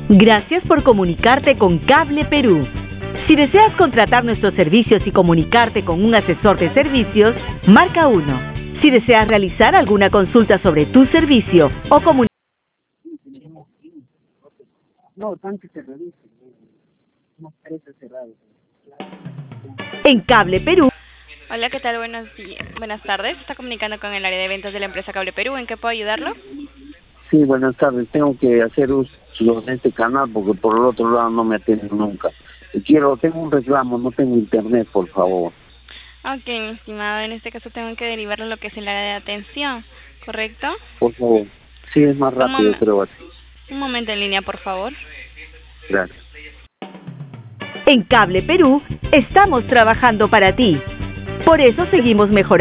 Gracias por comunicarte con Cable Perú. Si deseas contratar nuestros servicios y comunicarte con un asesor de servicios, marca 1. Si deseas realizar alguna consulta sobre tu servicio o comunicar... En Cable Perú. Hola, ¿qué tal? Buenas tardes. Está comunicando con el área de ventas de la empresa Cable Perú. ¿En qué puedo ayudarlo? Sí, buenas tardes. Tengo que hacer uso de este canal porque por el otro lado no me atienden nunca. Tengo un reclamo, no tengo internet, por favor. Ok, mi estimado. En este caso tengo que derivarlo a lo que es el área de atención, ¿correcto? Por favor. Sí, es más rápido, creo así. Un momento en línea, por favor. Gracias. En Cable Perú estamos trabajando para ti. Por eso seguimos mejorando.